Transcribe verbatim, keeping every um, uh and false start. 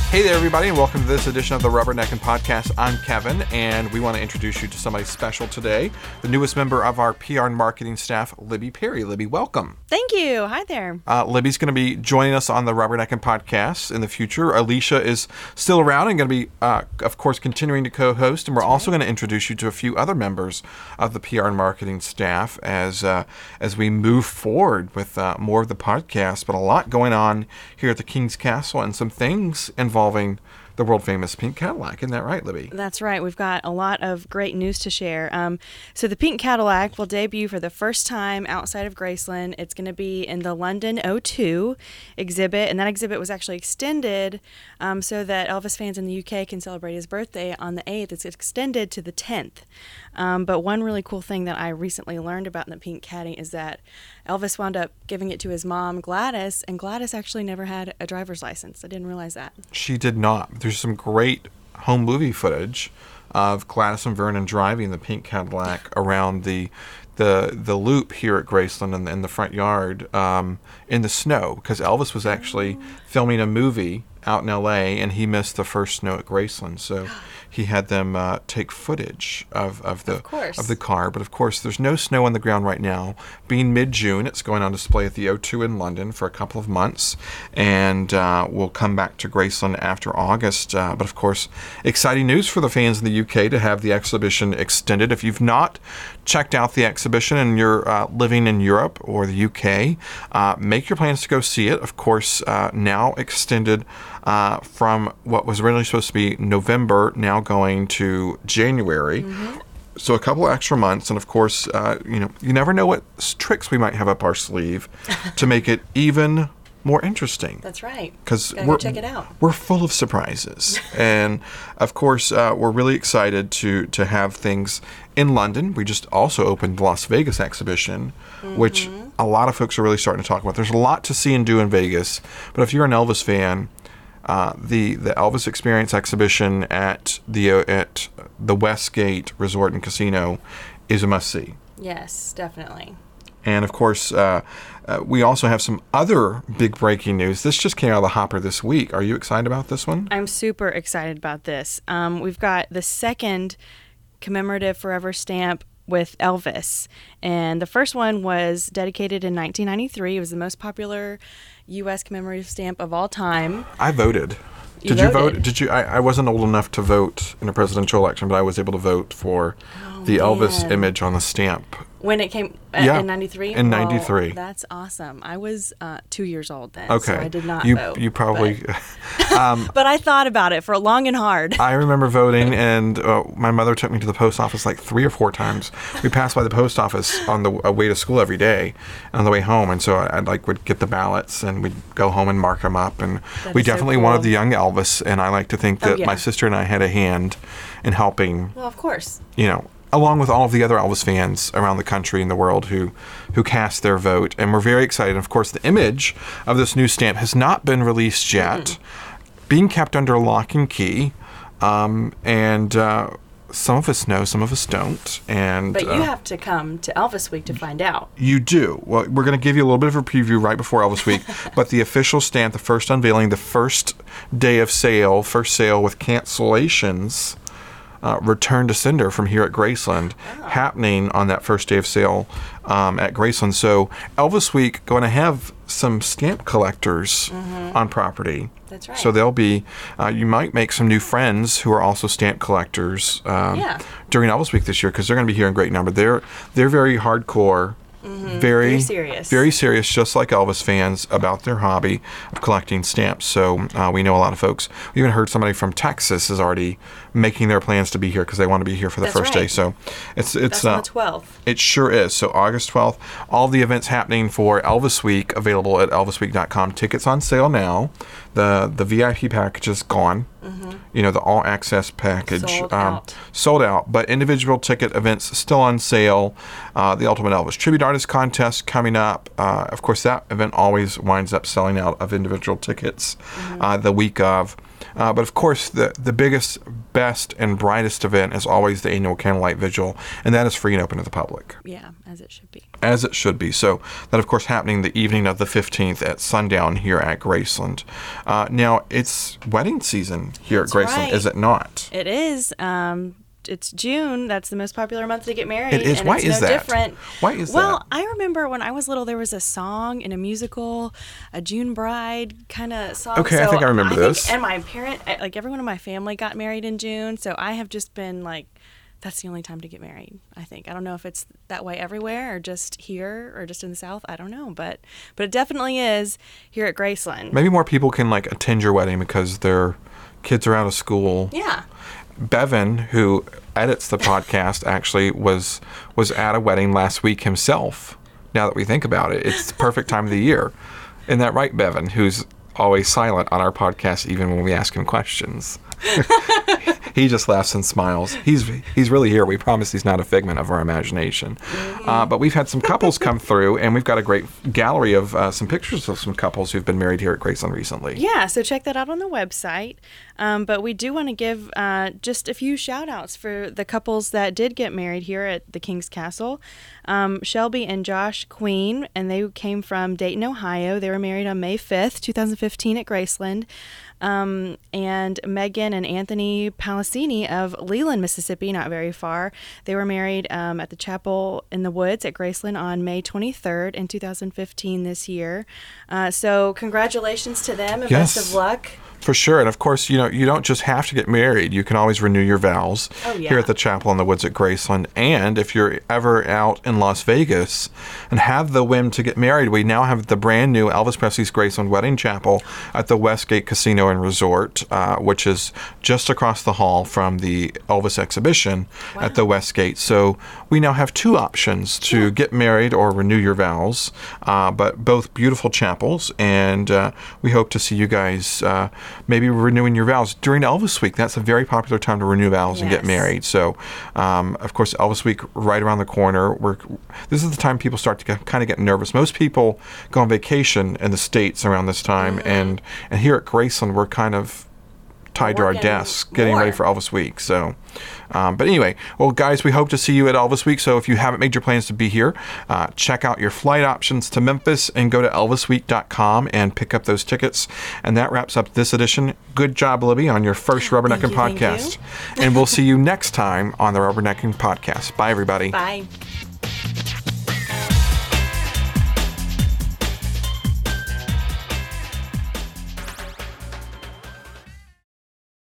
Hey there, everybody, and welcome to this edition of the Rubbernecking Podcast. I'm Kevin, and we want to introduce you to somebody special today, the newest member of our P R and marketing staff, Libby Perry. Libby, welcome. Thank you. Hi there. Uh, Libby's going to be joining us on the Rubbernecking Podcast in the future. Alicia is still around and going to be, uh, of course, continuing to co-host, and we're That's also right. going to introduce you to a few other members of the P R and marketing staff as uh, as we move forward with uh, more of the podcast, but a lot going on here at the King's Castle and some things involving the world-famous Pink Cadillac. Isn't that right, Libby? That's right. We've got a lot of great news to share. Um, so the Pink Cadillac will debut for the first time outside of Graceland. It's going to be in the London O two exhibit, and that exhibit was actually extended um, so that Elvis fans in the U K can celebrate his birthday on the eighth. It's extended to the tenth. Um, but one really cool thing that I recently learned about the Pink Caddy is that Elvis wound up giving it to his mom, Gladys, and Gladys actually never had a driver's license. I didn't realize that. She did not. There's some great home movie footage of Gladys and Vernon driving the Pink Cadillac around the the the loop here at Graceland in the, in the front yard um, in the snow, because Elvis was actually filming a movie out in L A and he missed the first snow at Graceland, so he had them uh, take footage of, of the Of course. of the car. But of course, there's no snow on the ground right now. Being mid-June, it's going on display at the O two in London for a couple of months, and uh, we'll come back to Graceland after August. Uh, but of course, exciting news for the fans in the U K to have the exhibition extended. If you've not checked out the exhibition and you're uh, living in Europe or the U K, uh, make your plans to go see it. Of course, uh, now extended uh, from what was originally supposed to be November, now going to January. Mm-hmm. So a couple extra months, and of course, uh, you know, you never know what s- tricks we might have up our sleeve to make it even more interesting. That's right. Because Gotta we're go check it out. we're full of surprises, and of course, uh, we're really excited to to have things in London. We just also opened the Las Vegas exhibition, mm-hmm. which a lot of folks are really starting to talk about. There's a lot to see and do in Vegas, but if you're an Elvis fan, Uh, the the Elvis Experience exhibition at the uh, at the Westgate Resort and Casino is a must see. Yes, definitely. And of course, uh, uh, we also have some other big breaking news. This just came out of the hopper this week. Are you excited about this one? I'm super excited about this. Um, we've got the second commemorative forever stamp with Elvis, and the first one was dedicated in nineteen ninety-three. It was the most popular U S commemorative stamp of all time. I voted. You Did you voted? vote? Did you? I, I wasn't old enough to vote in a presidential election, but I was able to vote for Oh, the Elvis man. image on the stamp. When it came uh, Yeah, in ninety-three? in ninety-three. That's awesome. I was uh, two years old then, Okay, so I did not you vote. you probably. But, um, but I thought about it for long and hard. I remember voting, and uh, my mother took me to the post office like three or four times. We passed by the post office on the uh, way to school every day, and on the way home, and so I I'd, like would get the ballots, and we'd go home and mark them up, and That we is so definitely cool. wanted the young Elvis, and I like to think Oh, that yeah. my sister and I had a hand in helping, Well, of course. you know, along with all of the other Elvis fans around the country and the world who who cast their vote, and we're very excited. Of course, the image of this new stamp has not been released yet, mm-hmm. being kept under lock and key, um, and uh, some of us know, some of us don't. And But you uh, have to come to Elvis Week to find out. you do. Well, we're going to give you a little bit of a preview right before Elvis Week, but the official stamp, the first unveiling, the first day of sale, first sale with cancellations, uh, return to sender from here at Graceland, Oh. happening on that first day of sale um, at Graceland. So Elvis Week going to have some stamp collectors Mm-hmm. on property. That's right. So they'll be, uh, you might make some new friends who are also stamp collectors um, Yeah. during Elvis Week this year, because they're going to be here in great number. They're they're very hardcore, very Very serious. very serious, just like Elvis fans about their hobby of collecting stamps. So uh, we know a lot of folks. We even heard somebody from Texas is already making their plans to be here because they want to be here for the That's first day. right. So it's it's That's on uh, the twelfth. it sure is. So August twelfth, all the events happening for Elvis Week available at elvis week dot com. Tickets on sale now. The the V I P package is gone. Mm-hmm. You know, the all access package Sold um, out. sold out. But individual ticket events still on sale. Uh, the Ultimate Elvis Tribute Artist Contest coming up. Uh, of course, that event always winds up selling out of individual tickets Mm-hmm. uh, the week of. Uh, but of course, the, the biggest, best, and brightest event is always the annual Candlelight Vigil, and that is free and open to the public. Yeah, as it should be. As it should be. So that, of course, happening the evening of the fifteenth at sundown here at Graceland. Uh, now, it's wedding season here That's at Graceland, right. is it not? It is. Um, it's June. That's the most popular month to get married. It is. And Why it's is no that? different. Why is well, that? I remember when I was little, there was a song in a musical, a June Bride kind of song. Okay, so I think I remember think- this. And my parent, like everyone in my family got married in June. So I have just been like, that's the only time to get married, I think. I don't know if it's that way everywhere or just here or just in the South. I don't know. But but it definitely is here at Graceland. Maybe more people can like attend your wedding because their kids are out of school. Yeah. Bevan, who edits the podcast, actually was was at a wedding last week himself. Now that we think about it, it's the perfect time of the year. Isn't that right, Bevan, who's always silent on our podcast even when we ask him questions? He just laughs and smiles. He's he's really here. We promise he's not a figment of our imagination. Mm-hmm. Uh, but we've had some couples come through, and we've got a great gallery of uh, some pictures of some couples who've been married here at Graceland recently. Yeah, so check that out on the website. Um, but we do want to give uh, just a few shout outs for the couples that did get married here at the King's Castle. Um, Shelby and Josh Queen, and they came from Dayton, Ohio. They were married on May fifth, twenty fifteen at Graceland. Um, and Megan and Anthony Palacini of Leland, Mississippi, not very far. They were married um, at the Chapel in the Woods at Graceland on May twenty-third in two thousand fifteen this year. Uh, so congratulations to them and Yes. best of luck. For sure. And of course, you know, you don't just have to get married. You can always renew your vows Oh, yeah. here at the Chapel in the Woods at Graceland. And if you're ever out in Las Vegas and have the whim to get married, we now have the brand new Elvis Presley's Graceland Wedding Chapel at the Westgate Casino and Resort, uh, which is just across the hall from the Elvis exhibition Wow. at the Westgate. So we now have two options to Yeah. get married or renew your vows, uh, but both beautiful chapels. And uh, we hope to see you guys uh, maybe renewing your vows during Elvis Week. That's a very popular time to renew vows and get Yes. married. So, um, of course, Elvis Week right around the corner. We're, this is the time people start to get, kind of get nervous. Most people go on vacation in the States around this time, Mm-hmm. and, and here at Graceland, we're kind of tied to our Working desks getting ready more. for Elvis Week. So, um, but anyway, well, guys, we hope to see you at Elvis Week. So if you haven't made your plans to be here, uh, check out your flight options to Memphis and go to elvis week dot com and pick up those tickets. And that wraps up this edition. Good job, Libby, on your first Rubbernecking Thank you, thank podcast. And we'll see you next time on the Rubbernecking Podcast. Bye, everybody. Bye.